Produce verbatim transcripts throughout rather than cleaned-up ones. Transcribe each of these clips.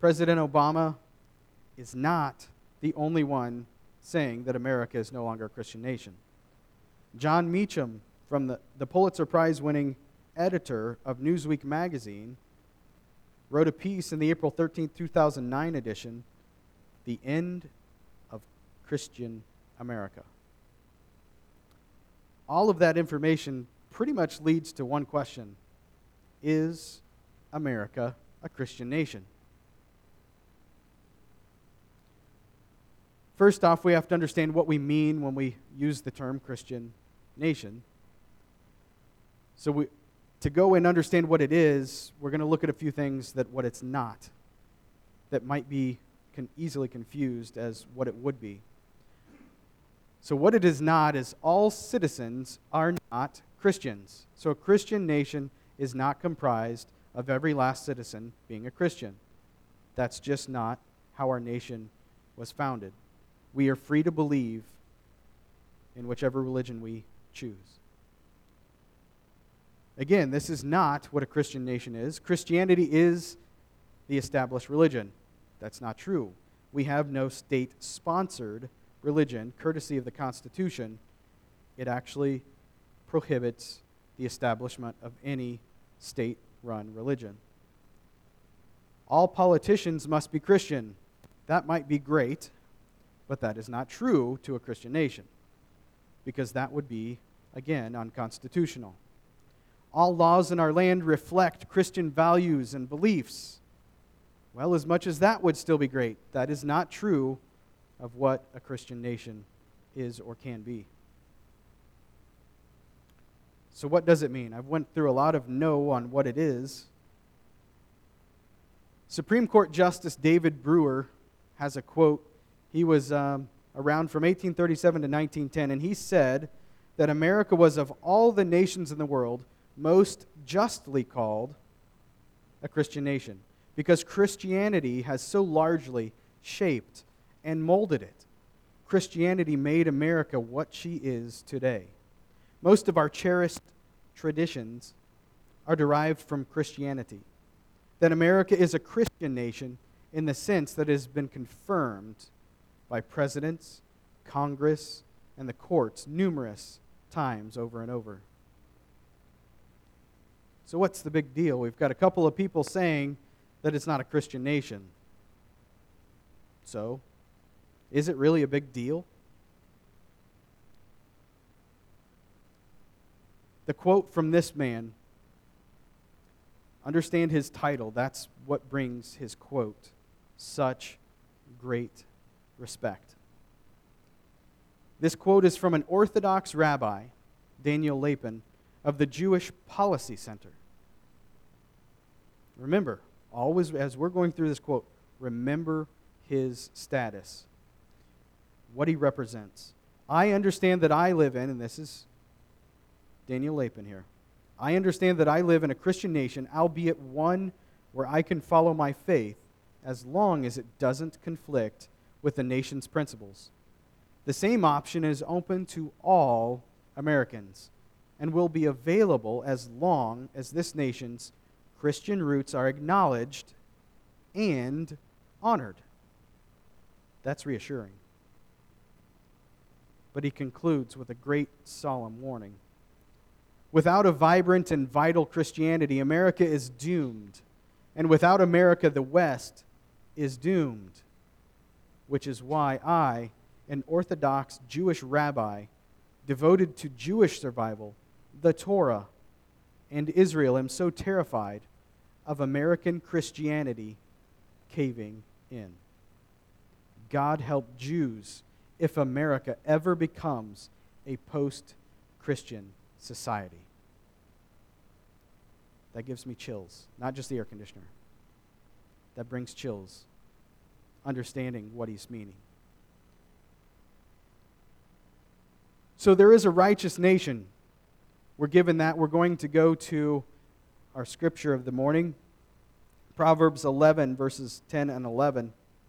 President Obama is not the only one saying that America is no longer a Christian nation. John Meacham, from the, the Pulitzer Prize-winning editor of Newsweek magazine, wrote a piece in the April thirteenth, two thousand nine edition, "The End of Christian America." All of that information pretty much leads to one question: is America a Christian nation? First off, we have to understand what we mean when we use the term Christian nation. So we, to go and understand what it is, we're going to look at a few things that what it's not, that might be can easily confused as what it would be. So what it is not is all citizens are not Christians. So a Christian nation is not comprised of every last citizen being a Christian. That's just not how our nation was founded. We are free to believe in whichever religion we choose. Again, this is not what a Christian nation is. Christianity is the established religion. That's not true. We have no state-sponsored religion, courtesy of the Constitution. It actually prohibits the establishment of any state-run religion. All politicians must be Christian. That might be great, but that is not true to a Christian nation, because that would be, again, unconstitutional. All laws in our land reflect Christian values and beliefs. Well, as much as that would still be great, that is not true of what a Christian nation is or can be. So what does it mean? I've went through a lot of no on what it is. Supreme Court Justice David Brewer has a quote. He was um, around from eighteen thirty-seven to nineteen ten, and he said that America was, of all the nations in the world, most justly called a Christian nation, because Christianity has so largely shaped and molded it. Christianity made America what she is today. Most of our cherished traditions are derived from Christianity. That America is a Christian nation in the sense that it has been confirmed by presidents, Congress, and the courts numerous times over and over. So what's the big deal? We've got a couple of people saying that it's not a Christian nation. So, is it really a big deal? The quote from this man, understand his title, that's what brings his quote such great respect. This quote is from an Orthodox rabbi, Daniel Lapin, of the Jewish Policy Center. Remember, always as we're going through this quote, remember his status, what he represents. I understand that I live in, and this is Daniel Lapin here, I understand that I live in a Christian nation, albeit one where I can follow my faith as long as it doesn't conflict with the nation's principles. The same option is open to all Americans and will be available as long as this nation's Christian roots are acknowledged and honored. That's reassuring. But he concludes with a great solemn warning. Without a vibrant and vital Christianity, America is doomed. And without America, the West is doomed. Which is why I, an Orthodox Jewish rabbi devoted to Jewish survival, the Torah, and Israel, am so terrified of American Christianity caving in. God help Jews if America ever becomes a post-Christian society. That gives me chills, not just the air conditioner. That brings chills, understanding what he's meaning. So there is a righteous nation. We're given that. We're going to go to our scripture of the morning, Proverbs eleven, verses ten and eleven.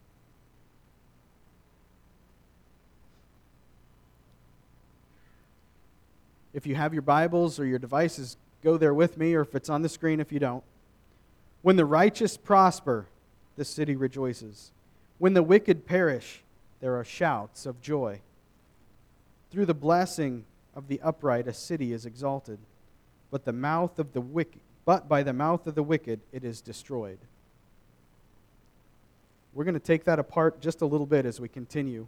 If you have your Bibles or your devices, go there with me, or if it's on the screen if you don't. When the righteous prosper, the city rejoices. When the wicked perish, there are shouts of joy. Through the blessing of the upright, a city is exalted, but the mouth of the wicked, but by the mouth of the wicked it is destroyed. We're going to take that apart just a little bit as we continue.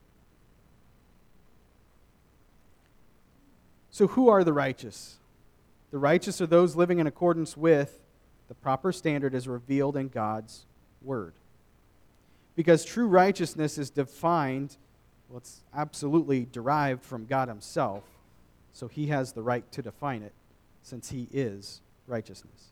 So who are the righteous? The righteous are those living in accordance with the proper standard as revealed in God's Word. Because true righteousness is defined, well, it's absolutely derived from God Himself, so He has the right to define it, since He is righteousness.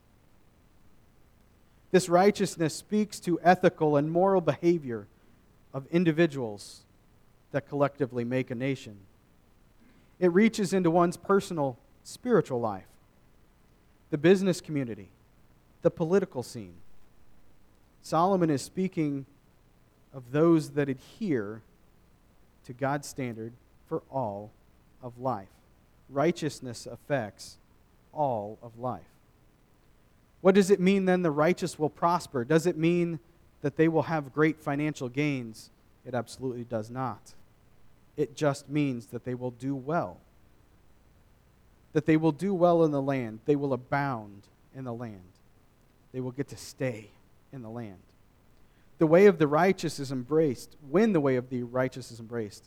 This righteousness speaks to ethical and moral behavior of individuals that collectively make a nation. It reaches into one's personal spiritual life, the business community, the political scene. Solomon is speaking of those that adhere to God's standard for all of life. Righteousness affects all of life. What does it mean then the righteous will prosper? Does it mean that they will have great financial gains? It absolutely does not. It just means that they will do well. That they will do well in the land. They will abound in the land. They will get to stay in the land. The way of the righteous is embraced when the way of the righteous is embraced.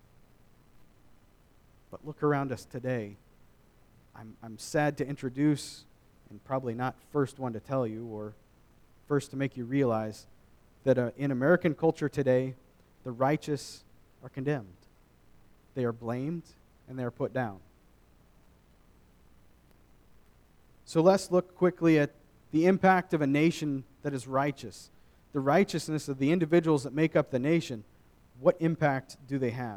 But look around us today. I'm, I'm sad to introduce, and probably not first one to tell you or first to make you realize, that uh, in American culture today, the righteous are condemned. They are blamed and they are put down. So let's look quickly at the impact of a nation that is righteous. The righteousness of the individuals that make up the nation. What impact do they have?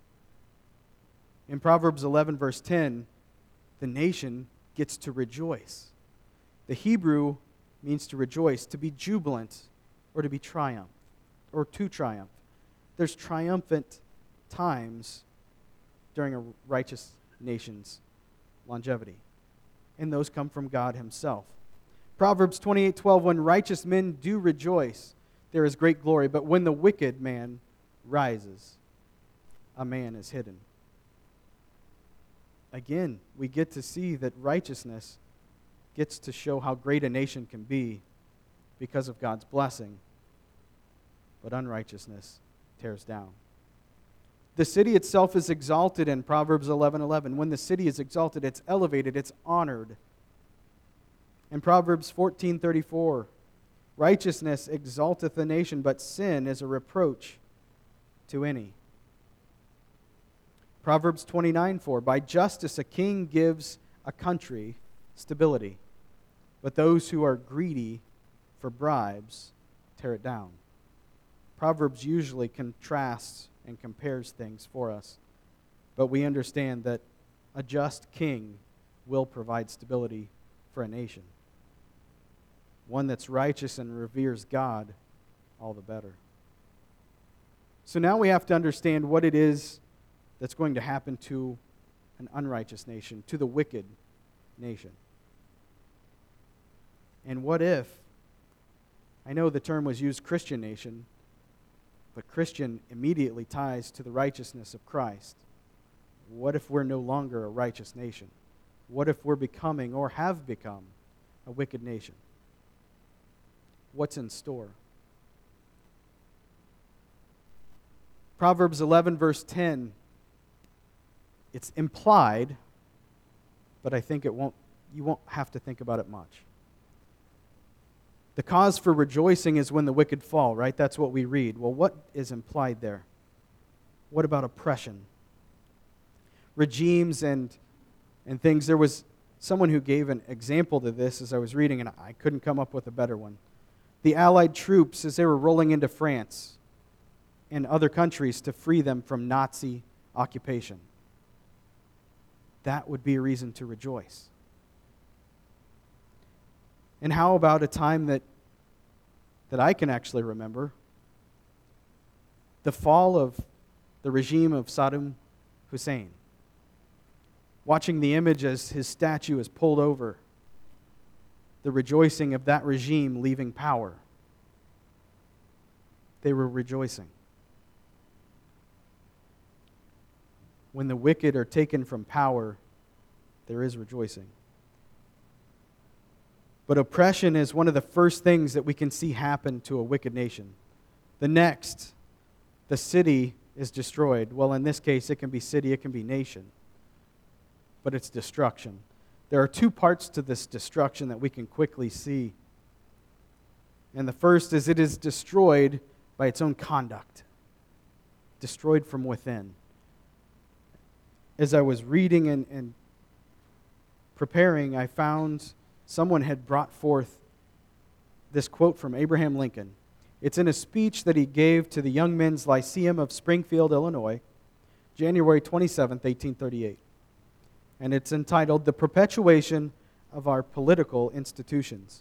In Proverbs eleven, verse ten, the nation gets to rejoice. The Hebrew means to rejoice, to be jubilant, or to be triumph, or to triumph. There's triumphant times during a righteous nation's longevity, and those come from God Himself. Proverbs twenty-eight twelve, when righteous men do rejoice, there is great glory, but when the wicked man rises, a man is hidden. Again, we get to see that righteousness gets to show how great a nation can be because of God's blessing, but unrighteousness tears down. The city itself is exalted in Proverbs eleven eleven. When the city is exalted, it's elevated, it's honored. In Proverbs fourteen thirty-four, righteousness exalteth a nation, but sin is a reproach to any. Proverbs twenty-nine four, by justice a king gives a country stability, but those who are greedy for bribes tear it down. Proverbs usually contrasts and compares things for us, but we understand that a just king will provide stability for a nation. One that's righteous and reveres God, all the better. So now we have to understand what it is that's going to happen to an unrighteous nation, to the wicked nation. And what if, I know the term was used Christian nation, but Christian immediately ties to the righteousness of Christ. What if we're no longer a righteous nation? What if we're becoming or have become a wicked nation? What's in store? Proverbs eleven, verse ten, it's implied, but I think it won't, you won't have to think about it much. The cause for rejoicing is when the wicked fall, right? That's what we read. Well, what is implied there? What about oppression? Regimes and, and things. There was someone who gave an example to this as I was reading, and I couldn't come up with a better one. The Allied troops, as they were rolling into France and other countries to free them from Nazi occupation. That would be a reason to rejoice. And how about a time that, that I can actually remember? The fall of the regime of Saddam Hussein. Watching the image as his statue is pulled over. The rejoicing of that regime leaving power. They were rejoicing. When the wicked are taken from power, there is rejoicing. But oppression is one of the first things that we can see happen to a wicked nation. The next, the city is destroyed. Well, in this case, it can be city, it can be nation. But it's destruction. There are two parts to this destruction that we can quickly see. And the first is it is destroyed by its own conduct. Destroyed from within. As I was reading and, and preparing, I found someone had brought forth this quote from Abraham Lincoln. It's in a speech that he gave to the Young Men's Lyceum of Springfield, Illinois, January twenty-seventh, eighteen thirty-eight. And it's entitled, "The Perpetuation of Our Political Institutions."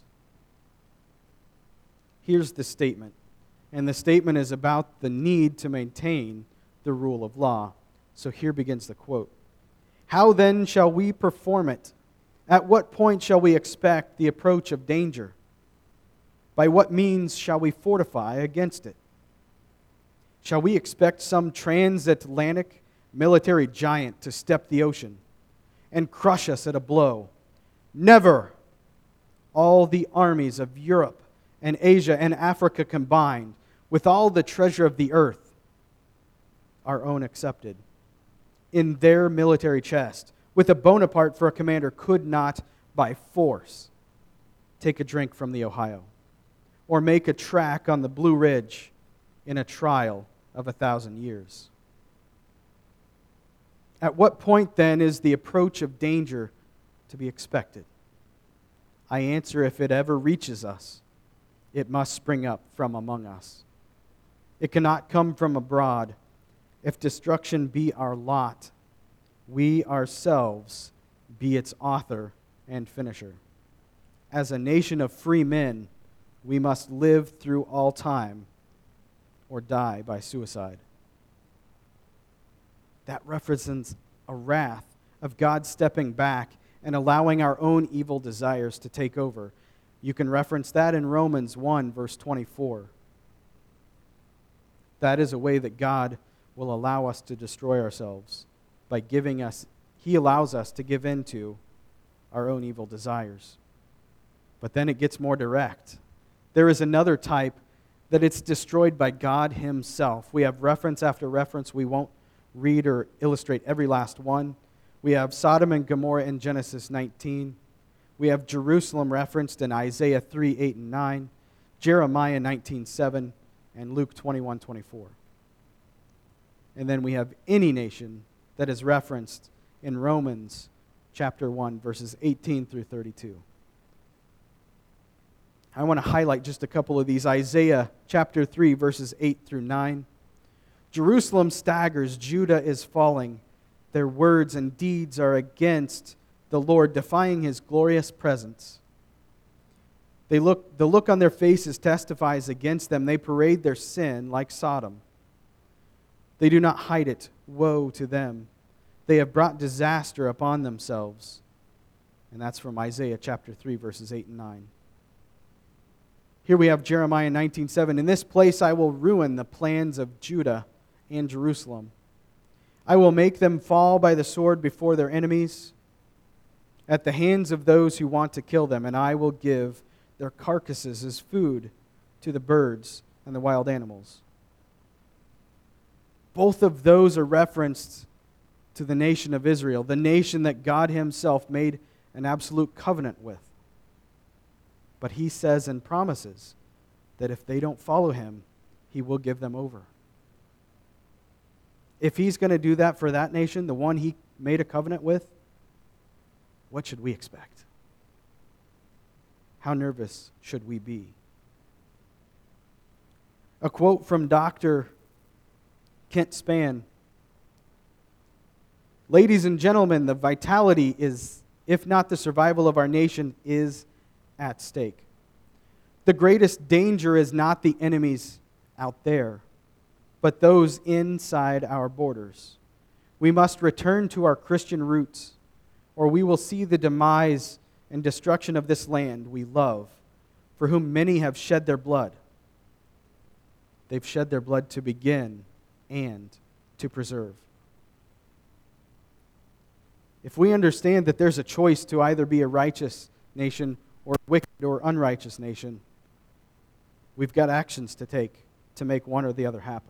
Here's the statement. And the statement is about the need to maintain the rule of law. So here begins the quote. "How then shall we perform it? At what point shall we expect the approach of danger? By what means shall we fortify against it? Shall we expect some transatlantic military giant to step the ocean and crush us at a blow? Never! All the armies of Europe and Asia and Africa combined, with all the treasure of the earth, our own excepted, in their military chest, with a Bonaparte for a commander, could not by force take a drink from the Ohio, or make a track on the Blue Ridge in a trial of a thousand years." At what point then is the approach of danger to be expected? I answer, if it ever reaches us, it must spring up from among us. It cannot come from abroad. If destruction be our lot, we ourselves be its author and finisher. As a nation of free men, we must live through all time or die by suicide. That represents a wrath of God stepping back and allowing our own evil desires to take over. You can reference that in Romans one, verse twenty-four. That is a way that God will allow us to destroy ourselves by giving us, He allows us to give in to our own evil desires. But then it gets more direct. There is another type that it's destroyed by God Himself. We have reference after reference. We won't read or illustrate every last one. We have Sodom and Gomorrah in Genesis nineteen. We have Jerusalem referenced in Isaiah three, eight, and nine, Jeremiah nineteen, seven, and Luke twenty-one, twenty-four. And then we have any nation that is referenced in Romans chapter one, verses eighteen through thirty-two. I want to highlight just a couple of these. Isaiah chapter three, verses eight through nine. Jerusalem staggers, Judah is falling. Their words and deeds are against the Lord, defying His glorious presence. They look, the look on their faces testifies against them. They parade their sin like Sodom. They do not hide it. Woe to them. They have brought disaster upon themselves. And that's from Isaiah chapter three, verses eight and nine. Here we have Jeremiah nineteen, seven. "In this place I will ruin the plans of Judah and Jerusalem. I will make them fall by the sword before their enemies, at the hands of those who want to kill them, and I will give their carcasses as food to the birds and the wild animals." Both of those are referenced to the nation of Israel, the nation that God Himself made an absolute covenant with. But He says and promises that if they don't follow Him, He will give them over. If He's going to do that for that nation, the one He made a covenant with, what should we expect? How nervous should we be? A quote from Doctor Kent Spann. "Ladies and gentlemen, the vitality is, if not the survival of our nation, is at stake. The greatest danger is not the enemies out there, but those inside our borders. We must return to our Christian roots, or we will see the demise and destruction of this land we love, for whom many have shed their blood. They've shed their blood to begin and to preserve. If we understand that there's a choice to either be a righteous nation or a wicked or unrighteous nation, we've got actions to take to make one or the other happen.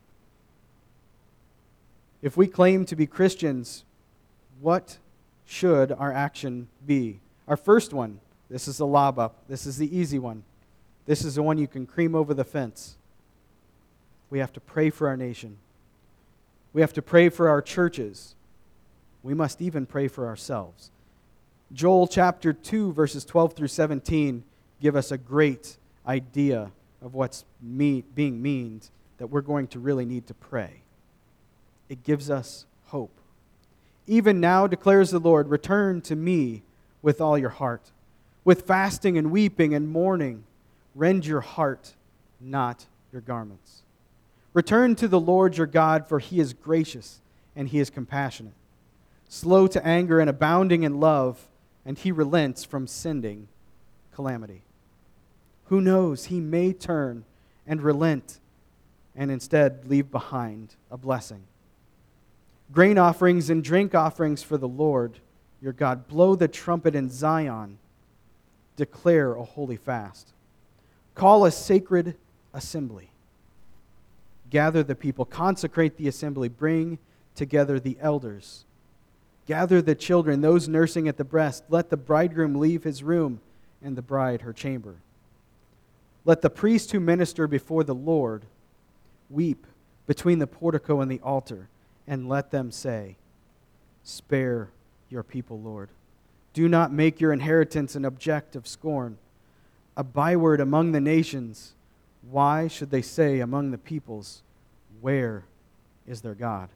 If we claim to be Christians, what should our action be? Our first one, this is the lob up. This is the easy one. This is the one you can cream over the fence. We have to pray for our nation. We have to pray for our churches. We must even pray for ourselves. Joel chapter two, verses twelve through seventeen give us a great idea of what's me- being meaned, that we're going to really need to pray. It gives us hope. Even now, declares the Lord, return to me with all your heart. With fasting and weeping and mourning, rend your heart, not your garments. Return to the Lord your God, for he is gracious and he is compassionate, slow to anger and abounding in love, and he relents from sending calamity. Who knows, he may turn and relent and instead leave behind a blessing. Grain offerings and drink offerings for the Lord your God. Blow the trumpet in Zion. Declare a holy fast. Call a sacred assembly. Gather the people. Consecrate the assembly. Bring together the elders. Gather the children, those nursing at the breast. Let the bridegroom leave his room and the bride her chamber. Let the priest who minister before the Lord weep between the portico and the altar, and let them say, spare your people, Lord. Do not make your inheritance an object of scorn, a byword among the nations. Why should they say among the peoples, where is their God?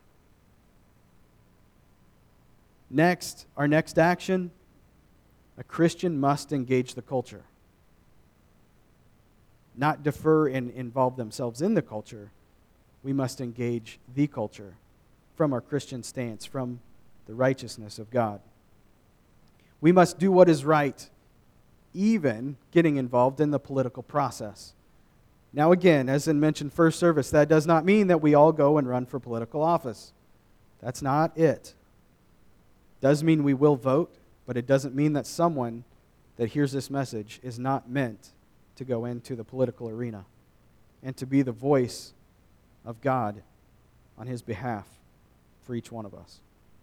Next, our next action, a Christian must engage the culture. Not defer and involve themselves in the culture. We must engage the culture from our Christian stance, from the righteousness of God. We must do what is right, even getting involved in the political process. Now again, as in mentioned first service, that does not mean that we all go and run for political office. That's not it. Does mean we will vote, but it doesn't mean that someone that hears this message is not meant to go into the political arena and to be the voice of God on his behalf for each one of us.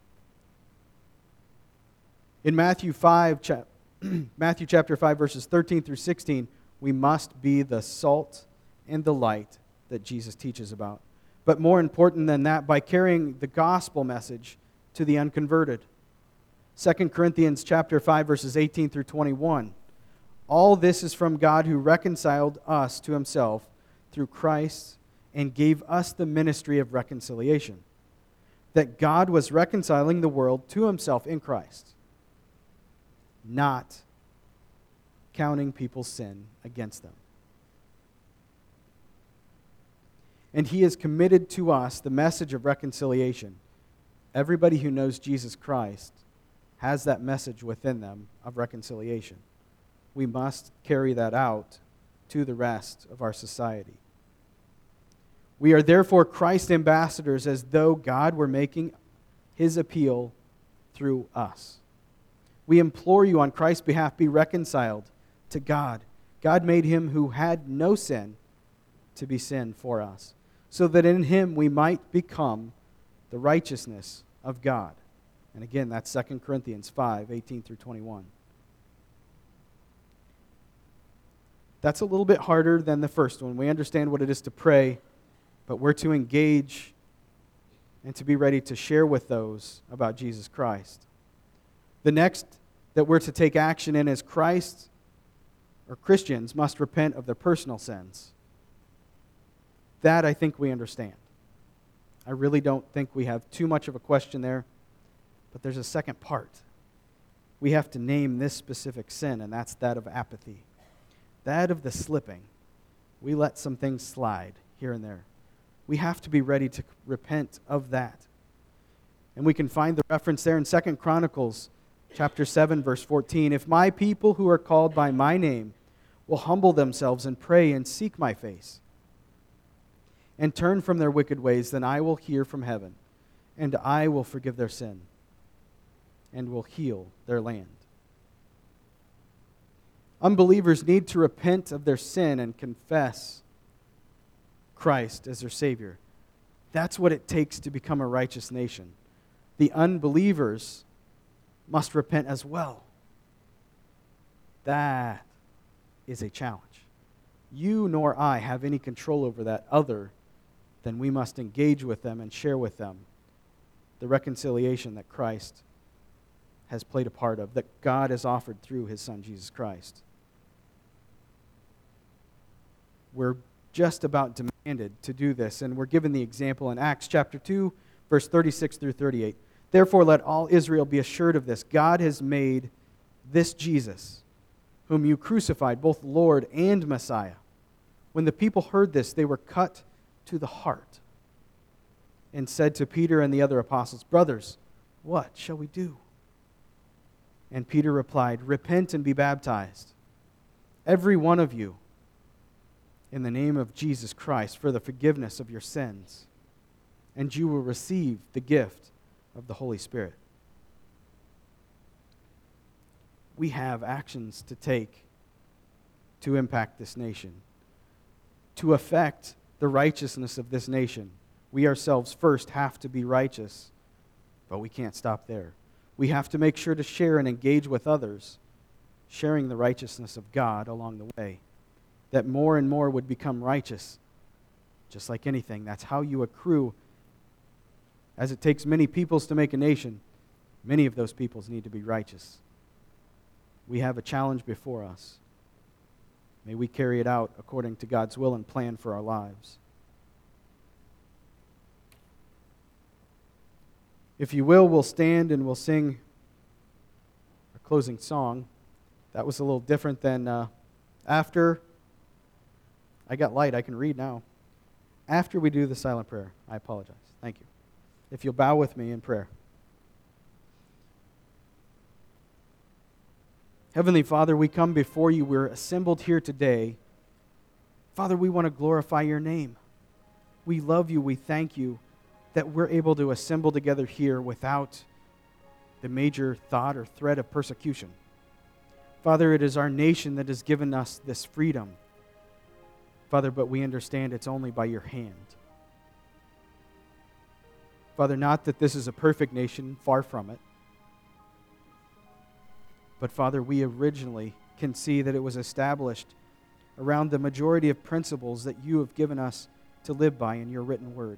In Matthew five, cha- Matthew chapter five, verses thirteen through sixteen, we must be the salt and the light that Jesus teaches about. But more important than that, by carrying the gospel message to the unconverted. Second Corinthians chapter five, verses eighteen through twenty-one. All this is from God who reconciled us to himself through Christ and gave us the ministry of reconciliation. That God was reconciling the world to himself in Christ, not counting people's sin against them. And he has committed to us the message of reconciliation. Everybody who knows Jesus Christ has that message within them of reconciliation. We must carry that out to the rest of our society. We are therefore Christ's ambassadors, as though God were making his appeal through us. We implore you on Christ's behalf, be reconciled to God. God made him who had no sin to be sin for us, so that in him we might become the righteousness of God. And again, that's Second Corinthians five, eighteen through twenty-one. That's a little bit harder than the first one. We understand what it is to pray, but we're to engage and to be ready to share with those about Jesus Christ. The next that we're to take action in is Christ, or Christians, must repent of their personal sins. That I think we understand. I really don't think we have too much of a question there, but there's a second part. We have to name this specific sin, and that's that of apathy. That of the slipping. We let some things slide here and there. We have to be ready to repent of that. And we can find the reference there in Second Chronicles chapter seven, verse fourteen. If my people who are called by my name will humble themselves and pray and seek my face, and turn from their wicked ways, then I will hear from heaven, and I will forgive their sin, and will heal their land. Unbelievers need to repent of their sin and confess Christ as their Savior. That's what it takes to become a righteous nation. The unbelievers must repent as well. That is a challenge. You nor I have any control over that other than we must engage with them and share with them the reconciliation that Christ has played a part of, that God has offered through his Son, Jesus Christ. We're just about demanded to do this, and we're given the example in Acts chapter two, verse thirty-six through thirty-eight. Therefore, let all Israel be assured of this. God has made this Jesus, whom you crucified, both Lord and Messiah. When the people heard this, they were cut to the heart and said to Peter and the other apostles, Brothers, what shall we do? And Peter replied, Repent and be baptized, every one of you, in the name of Jesus Christ, for the forgiveness of your sins, and you will receive the gift of the Holy Spirit. We have actions to take to impact this nation, to affect the righteousness of this nation. We ourselves first have to be righteous, but we can't stop there. We have to make sure to share and engage with others, sharing the righteousness of God along the way, that more and more would become righteous. Just like anything, that's how you accrue. As it takes many peoples to make a nation, many of those peoples need to be righteous. We have a challenge before us. May we carry it out according to God's will and plan for our lives. If you will, we'll stand and we'll sing our closing song. That was a little different than uh, after. I got light, I can read now. After we do the silent prayer, I apologize. Thank you. If you'll bow with me in prayer. Heavenly Father, we come before you. We're assembled here today. Father, we want to glorify your name. We love you. We thank you that we're able to assemble together here without the major thought or threat of persecution. Father, it is our nation that has given us this freedom. Father, but we understand it's only by your hand. Father, not that this is a perfect nation, far from it. But Father, we originally can see that it was established around the majority of principles that you have given us to live by in your written word.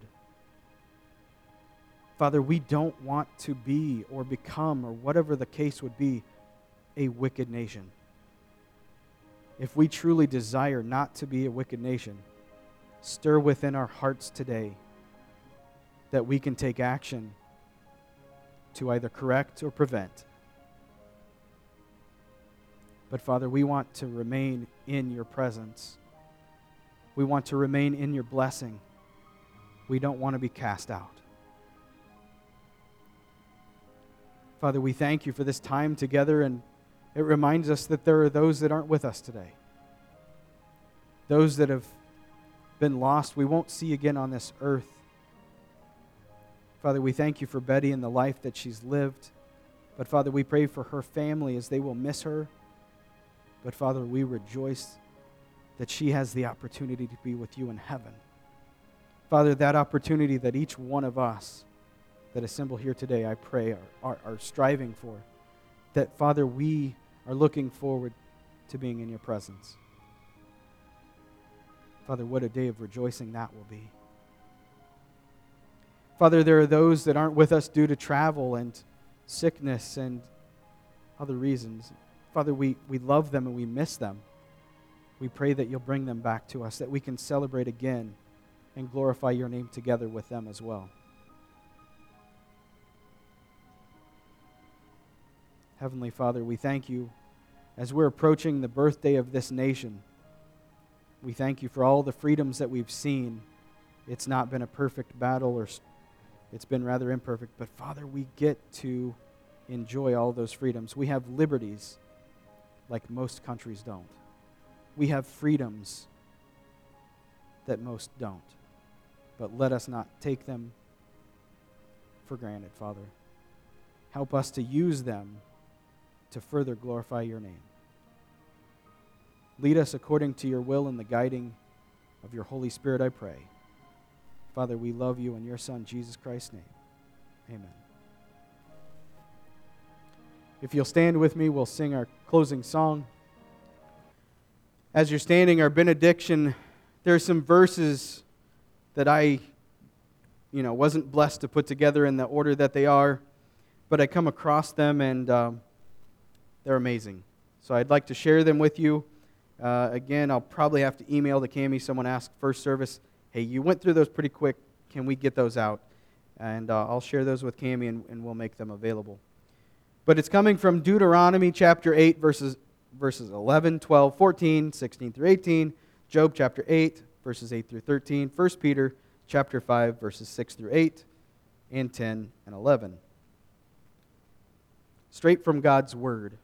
Father, we don't want to be or become, or whatever the case would be, a wicked nation. If we truly desire not to be a wicked nation, stir within our hearts today that we can take action to either correct or prevent. But Father, we want to remain in your presence. We want to remain in your blessing. We don't want to be cast out. Father, we thank you for this time together, and it reminds us that there are those that aren't with us today. Those that have been lost, we won't see again on this earth. Father, we thank you for Betty and the life that she's lived. But Father, we pray for her family as they will miss her. But Father, we rejoice that she has the opportunity to be with you in heaven. Father, that opportunity that each one of us that assemble here today, I pray, are, are, are striving for. That, Father, we are looking forward to being in your presence. Father, what a day of rejoicing that will be. Father, there are those that aren't with us due to travel and sickness and other reasons. Father, we, we love them and we miss them. We pray that you'll bring them back to us, that we can celebrate again and glorify your name together with them as well. Heavenly Father, we thank you as we're approaching the birthday of this nation. We thank you for all the freedoms that we've seen. It's not been a perfect battle, or it's been rather imperfect, but Father, we get to enjoy all those freedoms. We have liberties like most countries don't. We have freedoms that most don't. but let us not take them for granted, Father. Help us to use them to further glorify your name. Lead us according to your will and the guiding of your Holy Spirit, I pray. Father, we love you in your Son, Jesus Christ's name. Amen. If you'll stand with me, we'll sing our closing song. As you're standing, our benediction, there are some verses that I, you know, wasn't blessed to put together in the order that they are, but I come across them and um, they're amazing. So I'd like to share them with you. Uh, again, I'll probably have to email to Cami. Someone asked first service, hey, you went through those pretty quick. Can we get those out? And uh, I'll share those with Cami and, and we'll make them available. But it's coming from Deuteronomy chapter eight, verses, verses eleven, twelve, fourteen, sixteen through eighteen, Job chapter eight, verses eight through thirteen, First Peter chapter five, verses six through eight, and ten and eleven. Straight from God's Word.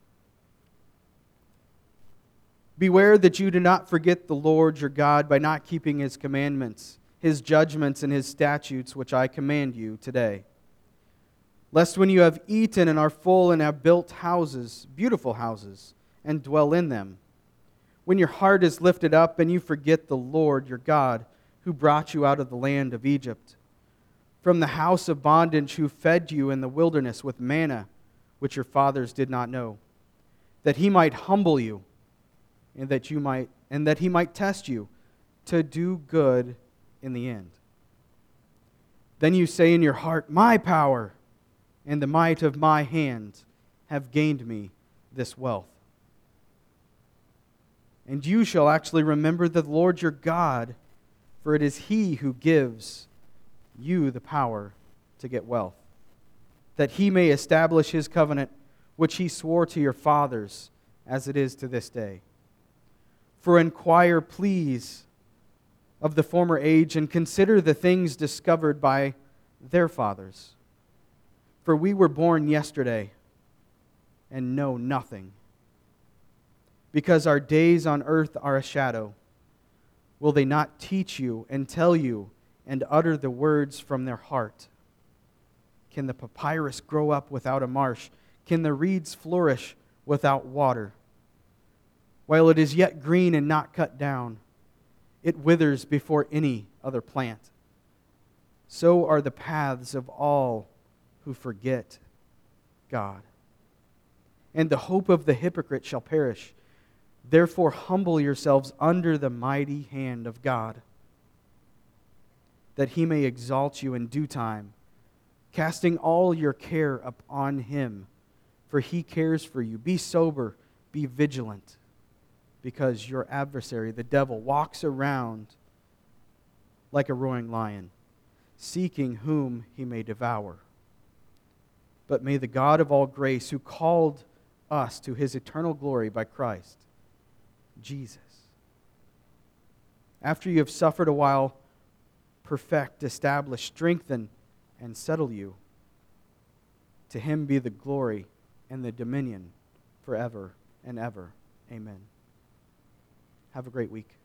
Beware that you do not forget the Lord your God by not keeping His commandments, His judgments, and His statutes, which I command you today. Lest when you have eaten and are full and have built houses, beautiful houses, and dwell in them, when your heart is lifted up and you forget the Lord your God, who brought you out of the land of Egypt, from the house of bondage, who fed you in the wilderness with manna, which your fathers did not know, that He might humble you, and that you might, and that He might test you to do good in the end. Then you say in your heart, my power and the might of my hand have gained me this wealth. And you shall actually remember the Lord your God, for it is He who gives you the power to get wealth, that He may establish His covenant, which He swore to your fathers, as it is to this day. For inquire, please, of the former age, and consider the things discovered by their fathers. For we were born yesterday and know nothing. Because our days on earth are a shadow, will they not teach you and tell you and utter the words from their heart? Can the papyrus grow up without a marsh? Can the reeds flourish without water? While it is yet green and not cut down, it withers before any other plant. So are the paths of all who forget God. And the hope of the hypocrite shall perish. Therefore humble yourselves under the mighty hand of God, that He may exalt you in due time, casting all your care upon Him, for He cares for you. Be sober, be vigilant, because your adversary, the devil, walks around like a roaring lion, seeking whom he may devour. But may the God of all grace, who called us to His eternal glory by Christ Jesus, after you have suffered a while, perfect, establish, strengthen, and settle you. To Him be the glory and the dominion forever and ever. Amen. Have a great week.